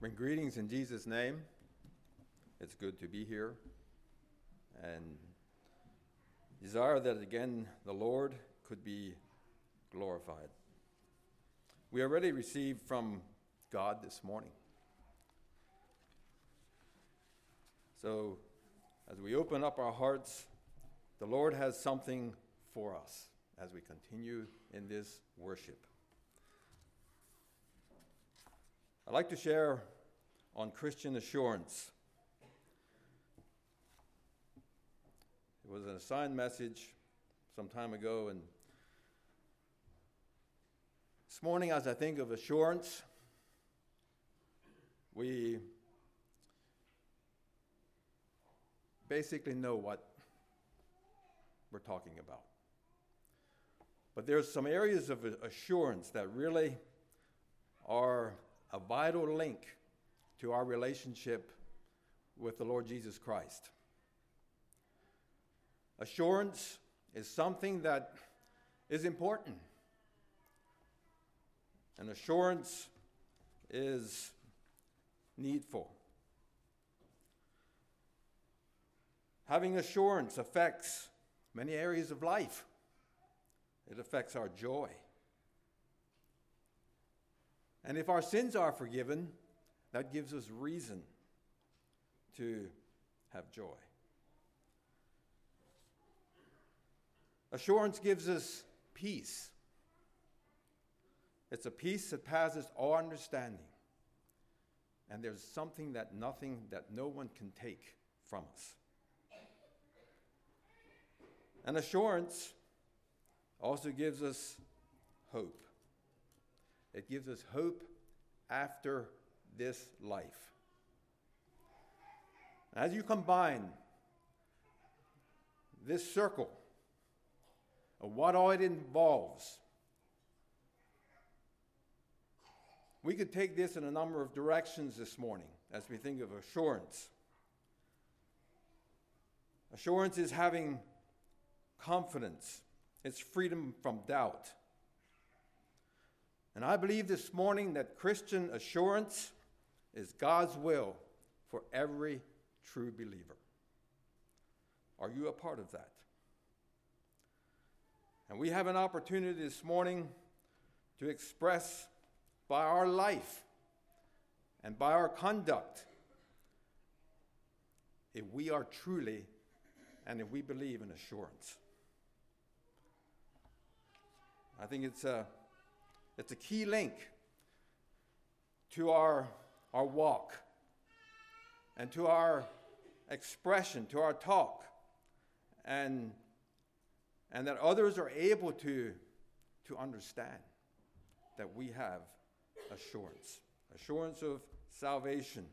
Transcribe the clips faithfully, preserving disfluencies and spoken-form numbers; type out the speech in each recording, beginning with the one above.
Bring greetings in Jesus' name. It's good to be here and desire that again the Lord could be glorified. We already received from God this morning. So as we open up our hearts, the Lord has something for us as we continue in this worship. I'd like to share on Christian assurance. It was an assigned message some time ago, and this morning as I think of assurance, we basically know what we're talking about. But there's some areas of assurance that really are a vital link to our relationship with the Lord Jesus Christ. Assurance is something that is important. And assurance is needful. Having assurance affects many areas of life. It affects our joy. And if our sins are forgiven, that gives us reason to have joy. Assurance gives us peace. It's a peace that passes all understanding. And there's something that nothing, that no one can take from us. And assurance also gives us hope. It gives us hope after this life. As you combine this circle of what all it involves, we could take this in a number of directions this morning as we think of assurance. Assurance is having confidence. It's freedom from doubt. And I believe this morning that Christian assurance is God's will for every true believer. Are you a part of that? And we have an opportunity this morning to express by our life and by our conduct if we are truly and if we believe in assurance. I think it's a It's a key link to our, our walk and to our expression, to our talk, and, and that others are able to, to understand that we have assurance, assurance of salvation.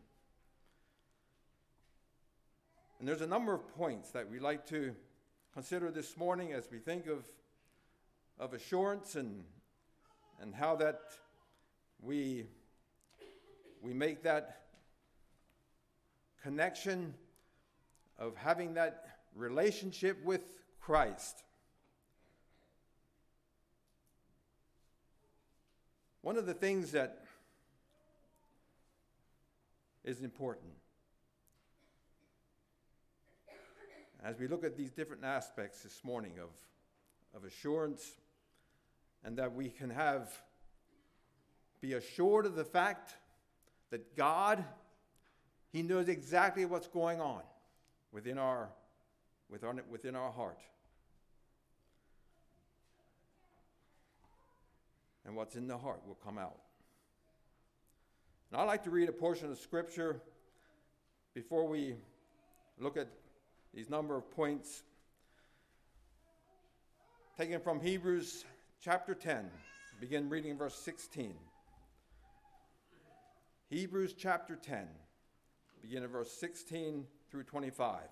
And there's a number of points that we like to consider this morning as we think of, of assurance and and how that we, we make that connection of having that relationship with Christ. One of the things that is important as we look at these different aspects this morning of, of assurance, and that we can have, be assured of the fact that God, He knows exactly what's going on within our, within, within our heart. And what's in the heart will come out. And I'd like to read a portion of Scripture before we look at these number of points, taken from Hebrews chapter ten, begin reading verse sixteen. Hebrews chapter ten, begin at verse sixteen through twenty-five.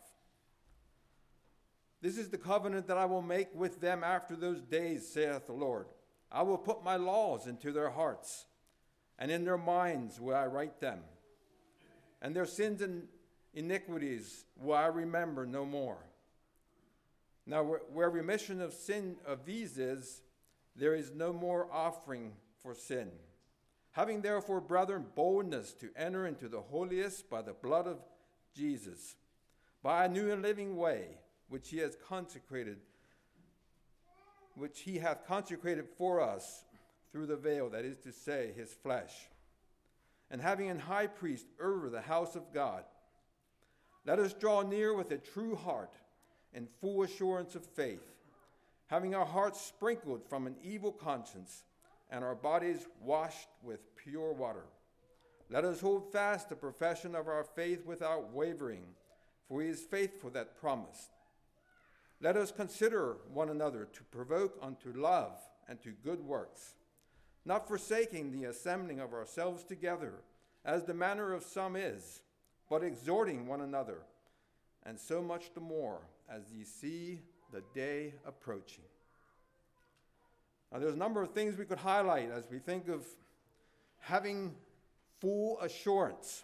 This is the covenant that I will make with them after those days, saith the Lord. I will put my laws into their hearts, and in their minds will I write them. And their sins and iniquities will I remember no more. Now, where remission of sin of these is, there is no more offering for sin. Having therefore, brethren, boldness to enter into the holiest by the blood of Jesus, by a new and living way, which he has consecrated, which he hath consecrated for us through the veil, that is to say, his flesh. And having an high priest over the house of God, let us draw near with a true heart and full assurance of faith, having our hearts sprinkled from an evil conscience and our bodies washed with pure water. Let us hold fast the profession of our faith without wavering, for he is faithful that promised. Let us consider one another to provoke unto love and to good works, not forsaking the assembling of ourselves together, as the manner of some is, but exhorting one another, and so much the more as ye see the day approaching. Now, there's a number of things we could highlight as we think of having full assurance.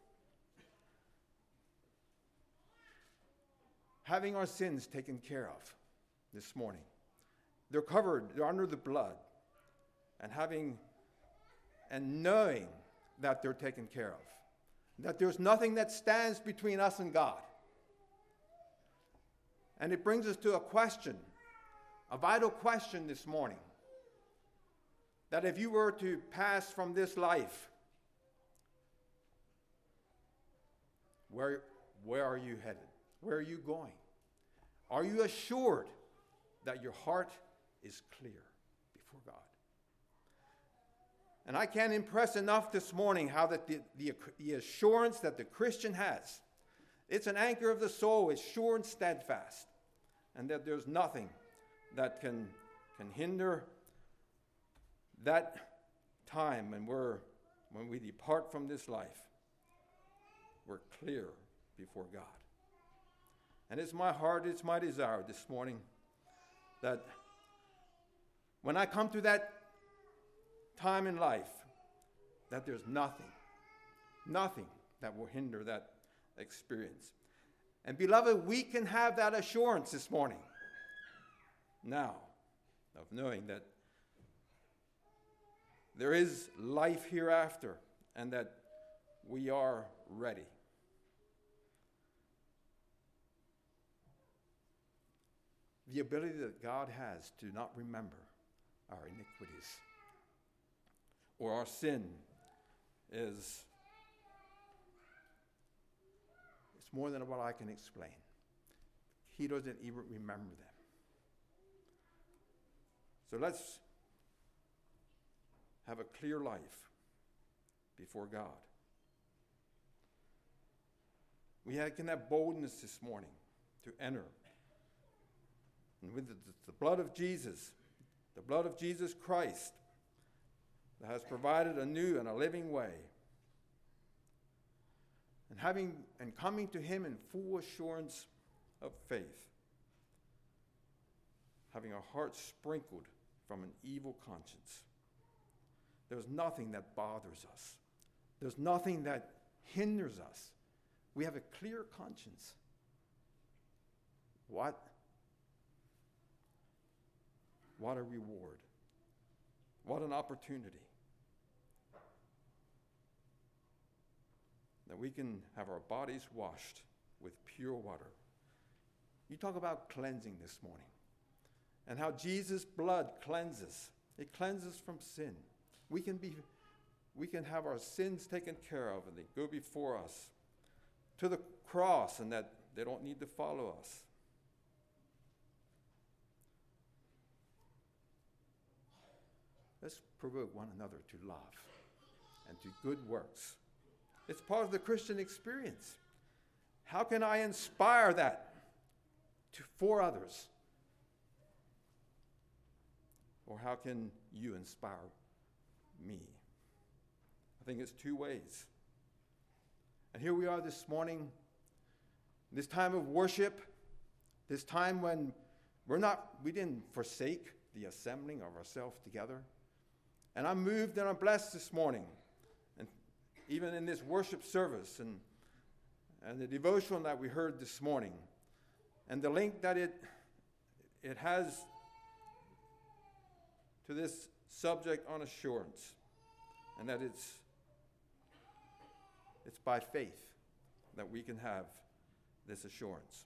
Having our sins taken care of this morning. They're covered, they're under the blood. And having and knowing that they're taken care of. That there's nothing that stands between us and God. And it brings us to a question, a vital question this morning. That if you were to pass from this life, where, where are you headed? Where are you going? Are you assured that your heart is clear before God? And I can't impress enough this morning how that the, the, the assurance that the Christian has, it's an anchor of the soul, it's sure and steadfast, and that there's nothing that can, can hinder that time when we're when we depart from this life. We're clear before God. And it's my heart, it's my desire this morning that when I come to that time in life, that there's nothing, nothing that will hinder that experience. And beloved, we can have that assurance this morning now of knowing that there is life hereafter and that we are ready. The ability that God has to not remember our iniquities or our sin is it's more than what I can explain. He doesn't even remember them. So let's have a clear life before God. We can have boldness this morning to enter. And with the, the blood of Jesus, the blood of Jesus Christ, that has provided a new and a living way. And having and coming to him in full assurance of faith. Having our hearts sprinkled from an evil conscience. There's nothing that bothers us. There's nothing that hinders us. We have a clear conscience. What? What a reward. What an opportunity. That we can have our bodies washed with pure water. You talk about cleansing this morning. And how Jesus' blood cleanses. It cleanses from sin. We can be, we can have our sins taken care of and they go before us to the cross and that they don't need to follow us. Let's provoke one another to love and to good works. It's part of the Christian experience. How can I inspire that to, for others? Or how can you inspire me? I think it's two ways. And here we are this morning, this time of worship, this time when we're not, we didn't forsake the assembling of ourselves together. And I'm moved and I'm blessed this morning. And even in this worship service and, and the devotion that we heard this morning, and the link that it, it has to this subject on assurance. and that it's, it's by faith that we can have this assurance.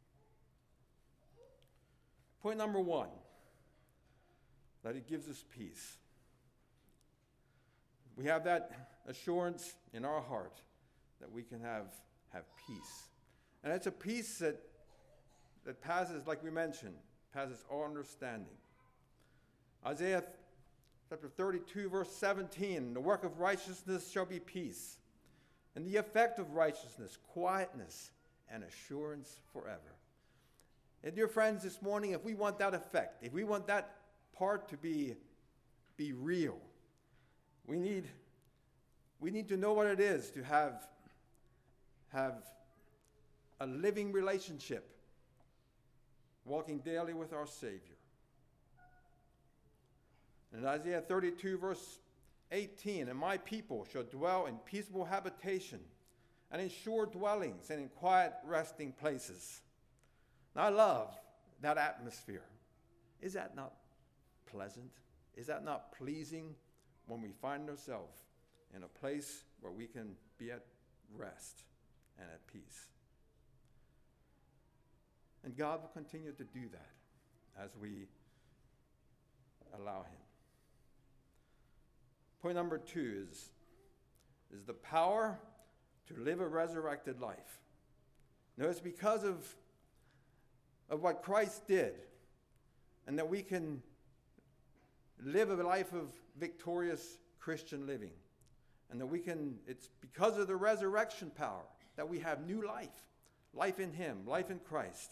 Point number one, that it gives us peace. We have that assurance in our heart that we can have, have peace. And it's a peace that, that passes, like we mentioned, passes all understanding. Isaiah chapter thirty-two, verse seventeen, the work of righteousness shall be peace, and the effect of righteousness, quietness, and assurance forever. And dear friends, this morning, if we want that effect, if we want that part to be, be real, we need, we need to know what it is to have, have a living relationship, walking daily with our Savior. In Isaiah thirty-two, verse eighteen, and my people shall dwell in peaceable habitation, and in sure dwellings, and in quiet resting places. And I love that atmosphere. Is that not pleasant? Is that not pleasing when we find ourselves in a place where we can be at rest and at peace? And God will continue to do that as we allow him. Point number two is, is the power to live a resurrected life. Now, it's because of, of what Christ did, and that we can live a life of victorious Christian living. And that we can, it's because of the resurrection power that we have new life, life in him, life in Christ.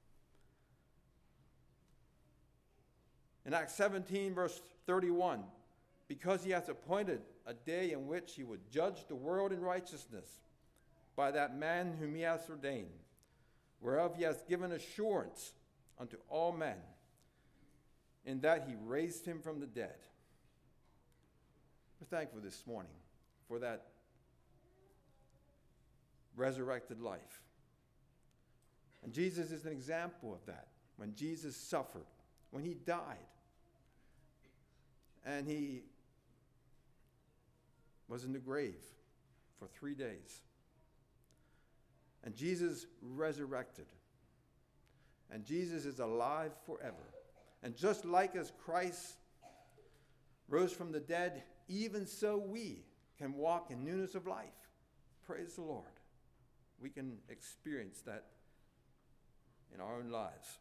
In Acts seventeen, verse thirty-one, because he hath appointed a day in which he would judge the world in righteousness by that man whom he hath ordained, whereof he hath given assurance unto all men, in that he raised him from the dead. We're thankful this morning for that resurrected life. And Jesus is an example of that. When Jesus suffered, when he died, and he was in the grave for three days. And Jesus resurrected. And Jesus is alive forever. And just like as Christ rose from the dead, even so we can walk in newness of life. Praise the Lord. We can experience that in our own lives.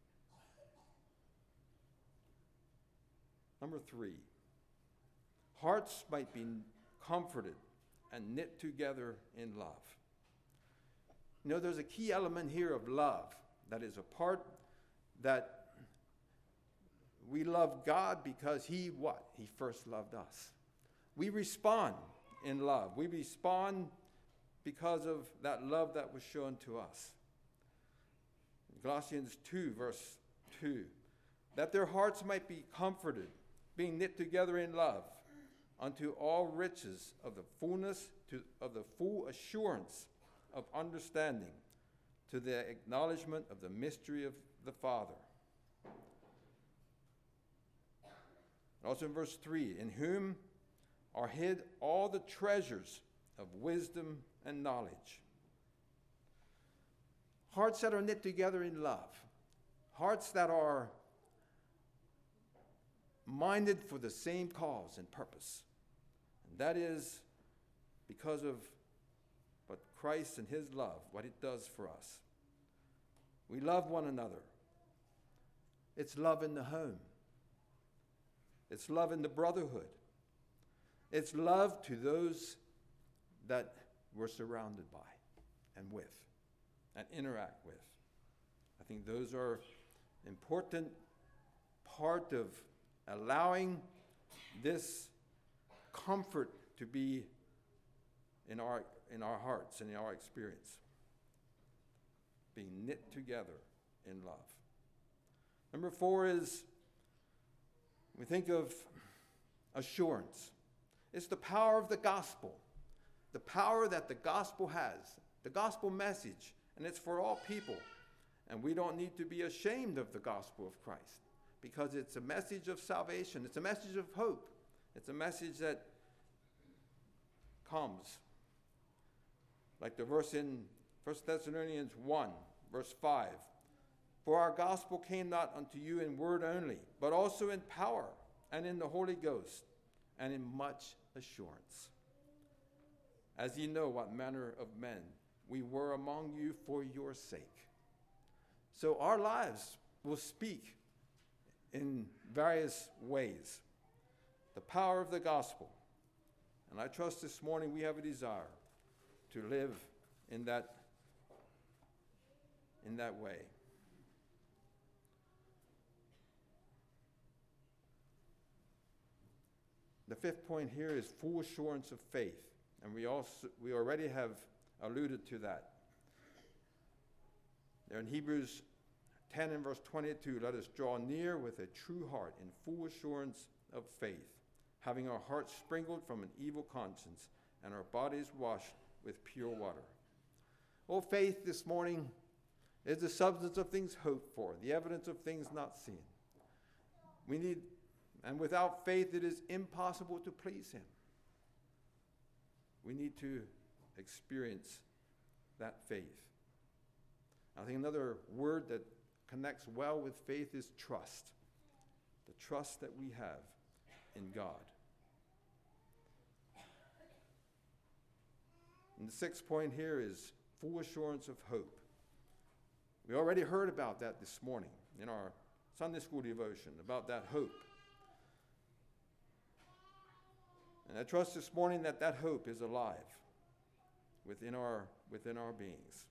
Number three, hearts might be comforted and knit together in love. You know, there's a key element here of love that is a part that we love God because he what? He first loved us. We respond in love. We respond because of that love that was shown to us. Colossians two, verse two, that their hearts might be comforted, being knit together in love, unto all riches of the fullness, to, of the full assurance of understanding, to the acknowledgement of the mystery of the Father. Also in verse three, in whom are hid all the treasures of wisdom and knowledge. Hearts that are knit together in love. Hearts that are minded for the same cause and purpose. And that is because of what Christ and his love, what it does for us. We love one another. It's love in the home. It's love in the brotherhood. It's love to those that we're surrounded by and with and interact with. I think those are important part of allowing this comfort to be in our in our hearts and in our experience. Being knit together in love. Number four is, we think of assurance. It's the power of the gospel. The power that the gospel has. The gospel message. And it's for all people. And we don't need to be ashamed of the gospel of Christ. Because it's a message of salvation. It's a message of hope. It's a message that comes. Like the verse in First Thessalonians one, verse five. For our gospel came not unto you in word only, but also in power and in the Holy Ghost and in much assurance. As ye know what manner of men we were among you for your sake. So our lives will speak in various ways. The power of the gospel. And I trust this morning we have a desire to live in that, in that way. The fifth point here is full assurance of faith. And we also we already have alluded to that. There in Hebrews ten and verse twenty-two, let us draw near with a true heart in full assurance of faith, having our hearts sprinkled from an evil conscience and our bodies washed with pure water. Oh, faith this morning is the substance of things hoped for, the evidence of things not seen. We need, and without faith it is impossible to please him. We need to experience that faith. I think another word that connects well with faith is trust. The trust that we have in God. And the sixth point here is full assurance of hope. We already heard about that this morning in our Sunday school devotion, about that hope. And I trust this morning that that hope is alive within our, within our beings.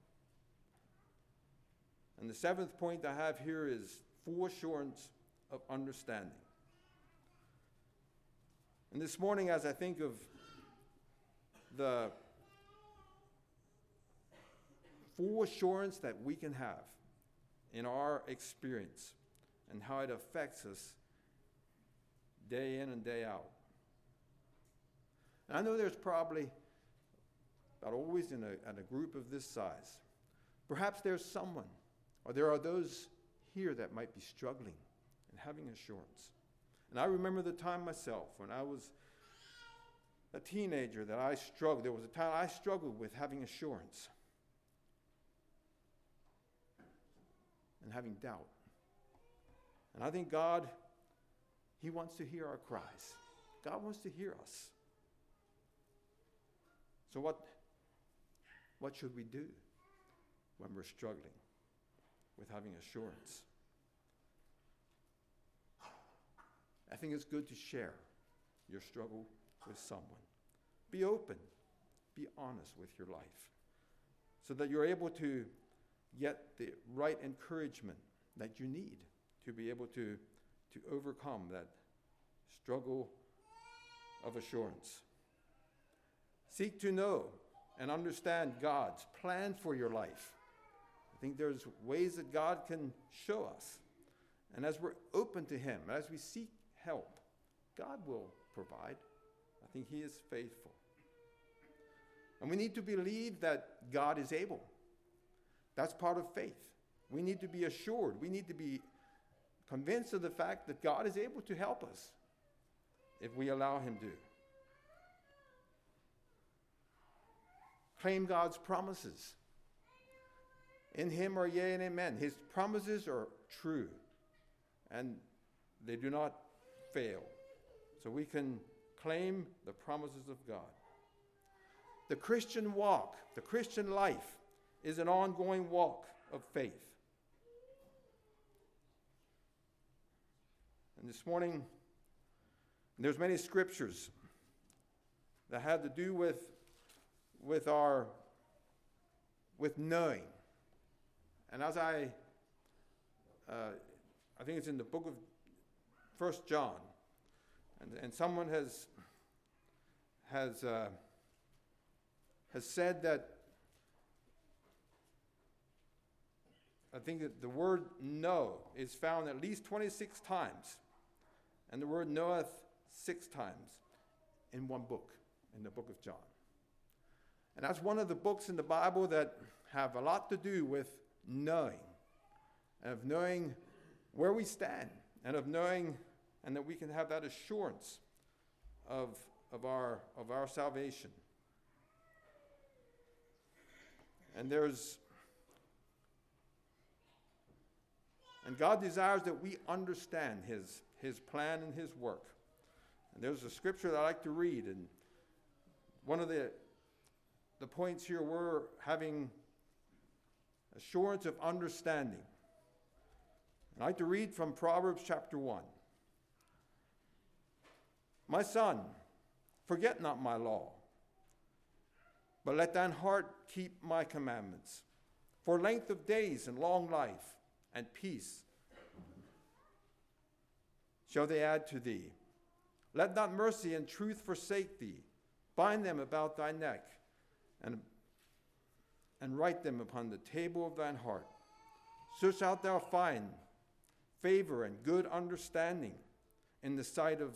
And the seventh point I have here is full assurance of understanding. And this morning, as I think of the full assurance that we can have in our experience and how it affects us day in and day out. And I know there's probably, about always in a, in a group of this size, perhaps there's someone, or there are those here that might be struggling and having assurance. And I remember the time myself when I was a teenager that I struggled. There was a time I struggled with having assurance and having doubt. And I think God, he wants to hear our cries. God wants to hear us. So what, what should we do when we're struggling with having assurance? I think it's good to share your struggle with someone. Be open. Be honest with your life so that you're able to get the right encouragement that you need to be able to, to overcome that struggle of assurance. Seek to know and understand God's plan for your life. I think there's ways that God can show us. And as we're open to him, as we seek help, God will provide. I think he is faithful. And we need to believe that God is able. That's part of faith. We need to be assured. We need to be convinced of the fact that God is able to help us if we allow him to. Claim God's promises. In him are yea and amen. His promises are true, and they do not fail. So we can claim the promises of God. The Christian walk, the Christian life, is an ongoing walk of faith. And this morning, there's many scriptures that have to do with, with our, with knowing. And as I, uh, I think it's in the book of First John, and, and someone has, has, uh, has said that, I think that the word know is found at least twenty-six times, and the word knoweth six times in one book, in the book of John. And that's one of the books in the Bible that have a lot to do with knowing, and of knowing where we stand, and of knowing, and that we can have that assurance of, of our, of our salvation. And there's, and God desires that we understand his, his plan and his work. And there's a scripture that I like to read, and one of the, the points here were having assurance of understanding. And I like to read from Proverbs chapter one. My son, forget not my law, but let thine heart keep my commandments. For length of days and long life and peace shall they add to thee. Let not mercy and truth forsake thee. Bind them about thy neck, and, and write them upon the table of thine heart. So shalt thou find favor and good understanding in the sight of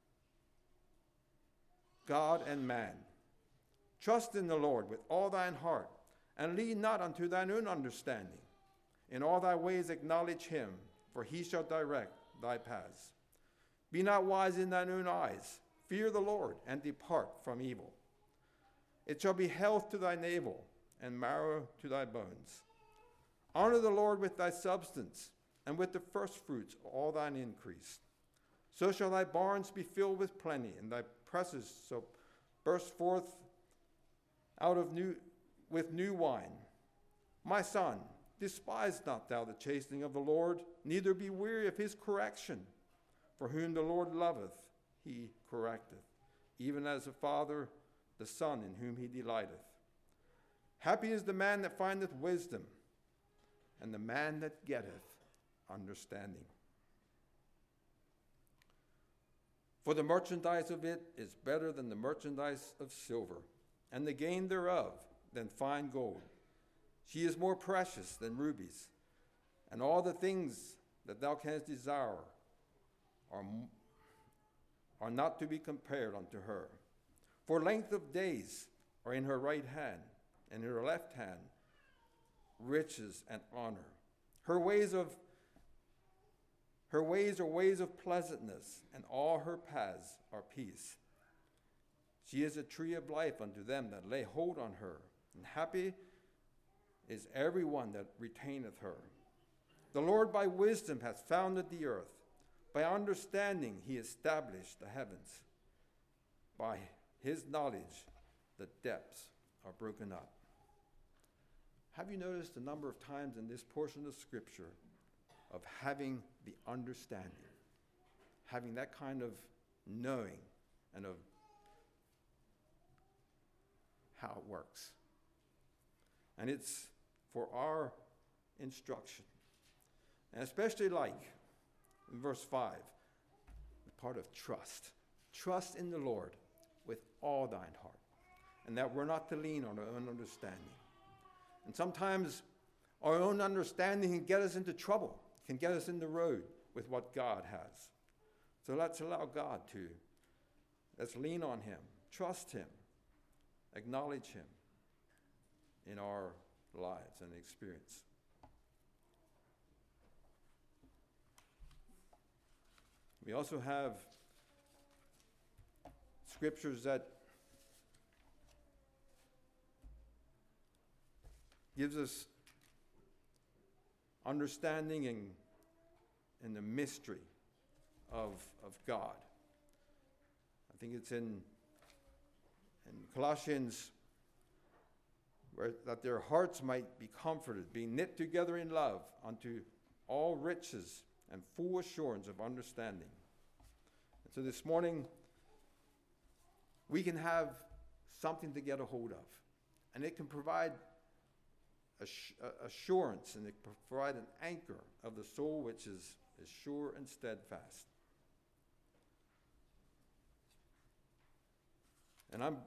God and man. Trust in the Lord with all thine heart, and lean not unto thine own understanding. In all thy ways acknowledge him, for he shall direct thy paths. Be not wise in thine own eyes. Fear the Lord, and depart from evil. It shall be health to thy navel, and marrow to thy bones. Honor the Lord with thy substance, and with the firstfruits of all thine increase. So shall thy barns be filled with plenty, and thy presses shall burst forth out of new with new wine. My son, despise not thou the chastening of the Lord, neither be weary of his correction. For whom the Lord loveth, he correcteth, even as a father the son in whom he delighteth. Happy is the man that findeth wisdom, and the man that getteth understanding. For the merchandise of it is better than the merchandise of silver, and the gain thereof than fine gold. She is more precious than rubies, and all the things that thou canst desire are, are not to be compared unto her. For length of days are in her right hand, and in her left hand riches and honor. Her ways of her ways are ways of pleasantness, and all her paths are peace. She is a tree of life unto them that lay hold on her, and happy is every one that retaineth her. The Lord by wisdom hath founded the earth. By understanding he established the heavens. By his knowledge the depths are broken up. Have you noticed the number of times in this portion of Scripture of having the understanding, having that kind of knowing and of how it works? And it's for our instruction. And especially like in verse five, the part of trust. Trust in the Lord with all thine heart, and that we're not to lean on our own understanding. And sometimes our own understanding can get us into trouble, can get us in the road with what God has. So let's allow God to, let's lean on him, trust him, acknowledge him in our lives and experience. We also have scriptures that gives us understanding in, in the mystery of, of God. I think it's in, in Colossians, where that their hearts might be comforted, being knit together in love unto all riches and full assurance of understanding. And so this morning, we can have something to get a hold of, and it can provide assurance, and it can provide an anchor of the soul which is, is sure and steadfast. And I'm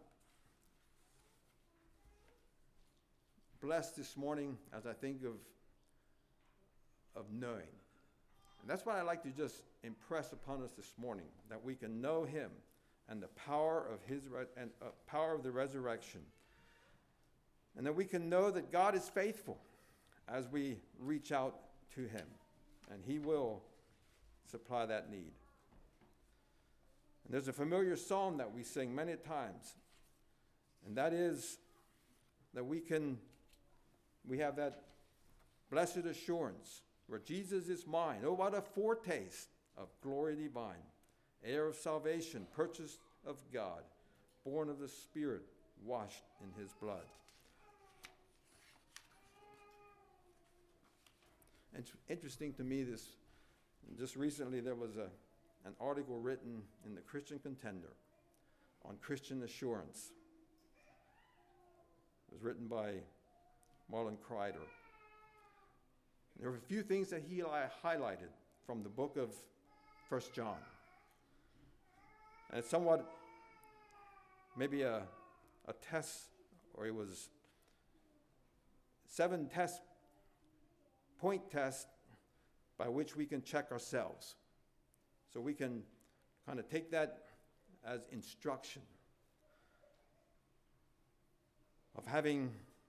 blessed this morning as I think of, of knowing. And that's what I'd like to just impress upon us this morning, that we can know him and the power of his re- and uh, power of the resurrection, and that we can know that God is faithful as we reach out to him, and he will supply that need. And there's a familiar psalm that we sing many times, and that is that we can, we have that blessed assurance where Jesus is mine. Oh, what a foretaste of glory divine, heir of salvation, purchased of God, born of the Spirit, washed in his blood. And it's interesting to me, this, just recently there was a, an article written in the Christian Contender on Christian assurance. It was written by Marlon Kreider. There were a few things that he highlighted from the book of First John. And it's somewhat maybe a, a test, or it was seven test, point test by which we can check ourselves. So we can kind of take that as instruction of having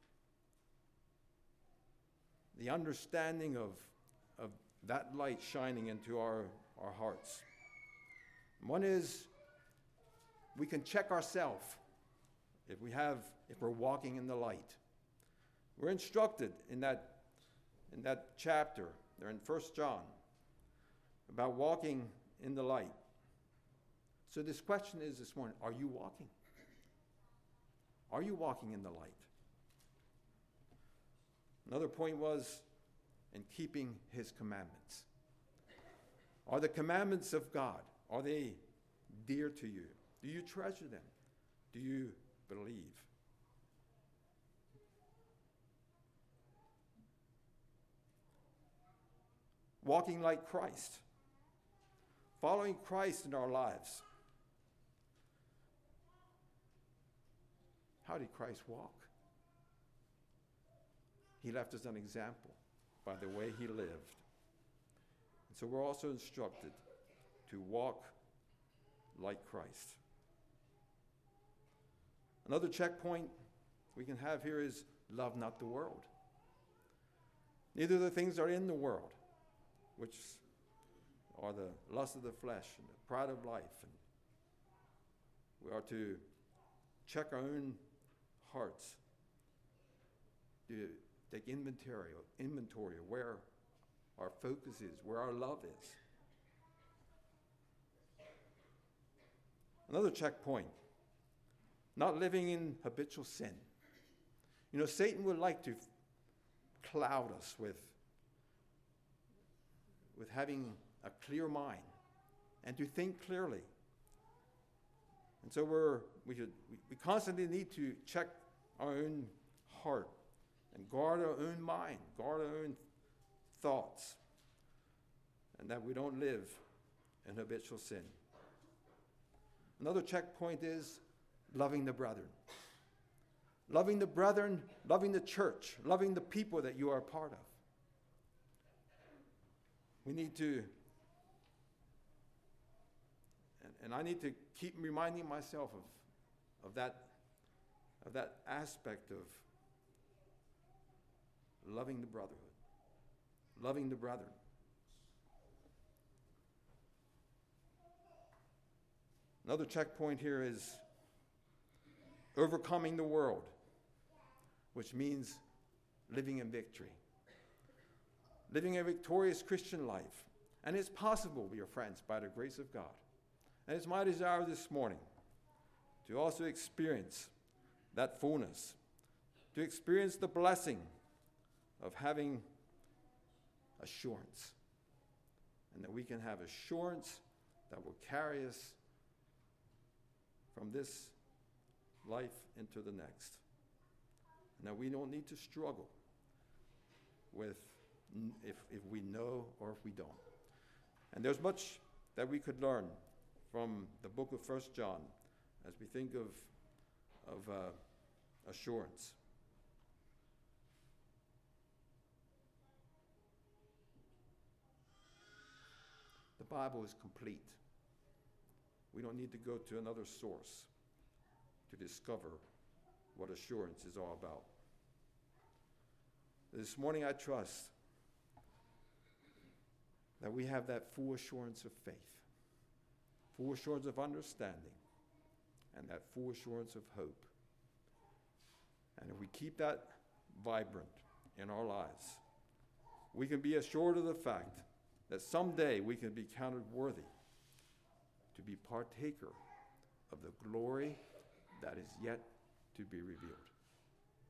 the understanding of, of that light shining into our, our hearts. One is we can check ourselves if we have, if we're walking in the light. We're instructed in that, in that chapter, there in First John, about walking in the light. So this question is this morning, are you walking? Are you walking in the light? Another point was in keeping his commandments. Are the commandments of God, are they dear to you? Do you treasure them? Do you believe? Walking like Christ. Following Christ in our lives. How did Christ walk? He left us an example by the way he lived. And so we're also instructed to walk like Christ. Another checkpoint we can have here is love not the world. Neither the things are in the world, which are the lust of the flesh and the pride of life. And we are to check our own hearts, to take inventory, inventory of where our focus is, where our love is. Another checkpoint, not living in habitual sin. You know, Satan would like to cloud us with, with having a clear mind and to think clearly. And so we're, we, should, we, we constantly need to check our own heart and guard our own mind, guard our own thoughts, and that we don't live in habitual sin. Another checkpoint is loving the brethren. Loving the brethren, loving the church, loving the people that you are a part of. We need to, and, and I need to keep reminding myself of, of, that, of that aspect of loving the brotherhood, loving the brethren. Another checkpoint here is overcoming the world, which means living in victory. Living a victorious Christian life. And it's possible, dear friends, by the grace of God. And it's my desire this morning to also experience that fullness, to experience the blessing of having assurance, and that we can have assurance that will carry us from this life into the next. And that we don't need to struggle with if, if we know or if we don't. And there's much that we could learn from the book of First John as we think of, of uh, assurance. The Bible is complete. We don't need to go to another source to discover what assurance is all about. This morning I trust that we have that full assurance of faith, full assurance of understanding, and that full assurance of hope. And if we keep that vibrant in our lives, we can be assured of the fact that someday we can be counted worthy to be partaker of the glory that is yet to be revealed.